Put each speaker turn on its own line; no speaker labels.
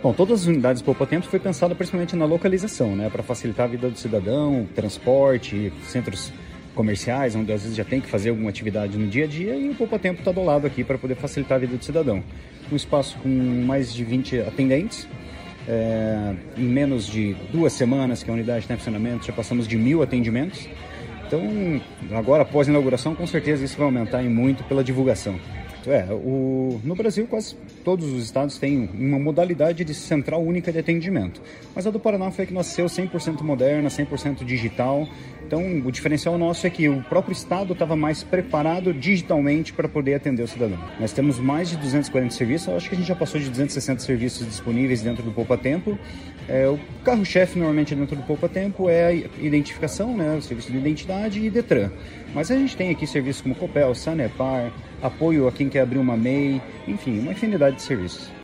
Bom, todas as unidades Poupa Tempo foi pensada principalmente na localização, né, para facilitar a vida do cidadão, transporte, centros comerciais, onde às vezes já tem que fazer alguma atividade no dia a dia, e o Poupa Tempo está do lado aqui para poder facilitar a vida do cidadão. Um espaço com mais de 20 atendentes, em menos de 2 semanas que a unidade está em funcionamento, já passamos de 1.000 atendimentos. Então, agora após a inauguração, com certeza isso vai aumentar em muito pela divulgação. No Brasil, quase todos os estados têm uma modalidade de central única de atendimento. Mas a do Paraná foi a que nasceu 100% moderna, 100% digital. Então, o diferencial nosso é que o próprio estado estava mais preparado digitalmente para poder atender o cidadão. Nós temos mais de 240 serviços, eu acho que a gente já passou de 260 serviços disponíveis dentro do Poupa Tempo. O carro-chefe normalmente dentro do Poupa Tempo é a identificação, né, o serviço de identidade e Detran. Mas a gente tem aqui serviços como Copel, Sanepar, apoio a quem quer abrir uma MEI, enfim, uma infinidade de serviços.